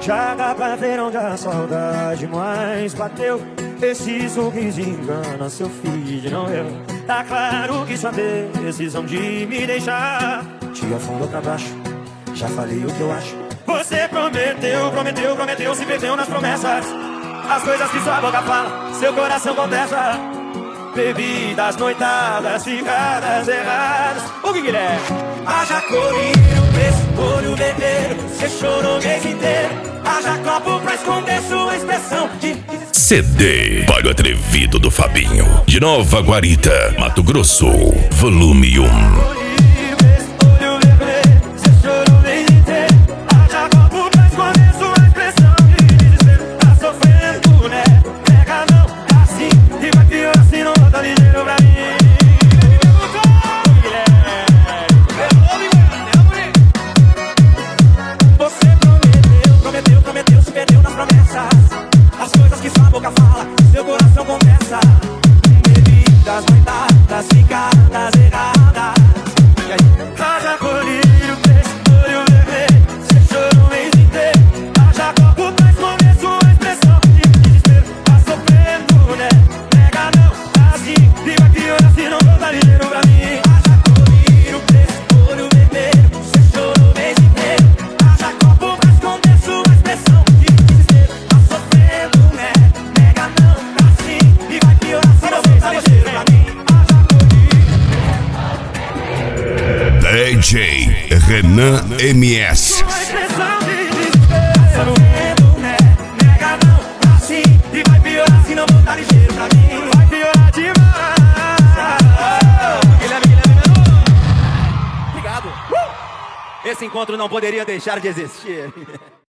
Já dá pra ver onde a saudade mais bateu. Esse sorriso engana seu feed, não eu. Tá claro que sua decisão de me deixar te afundou pra baixo. Já falei o que eu acho. Você prometeu, prometeu, prometeu, se perdeu nas promessas. As coisas que sua boca fala, seu coração contesta. Bebidas, noitadas, ficadas erradas. O que é? Haja colírio, preço, olho vermelho. Você chorou o mês inteiro. Haja copo pra esconder sua expressão de... CD Palho Atrevido do Fabinho, de Nova Guarita, Mato Grosso, volume 1. As coisas que sua boca fala, seu coração confessa. Bebidas, noitadas, ficadas erradas. Haja colírio, peixe, olho vermelho. Você chorou o mês inteiro. Haja copo pra esconder sua expressão de desespero. Tá sofrendo, né? Nega não, assim. E vai piorar se não voltar ligeiro pra mim. Haja colírio, peixe, olho vermelho. Você chorou o mês inteiro. Haja copo pra esconder sua expressão de desespero. Tá sofrendo, né? Nega não, assim. E vai piorar se não voltar ligeiro pra mim. DJ Renan MS. Esse encontro não poderia deixar de existir.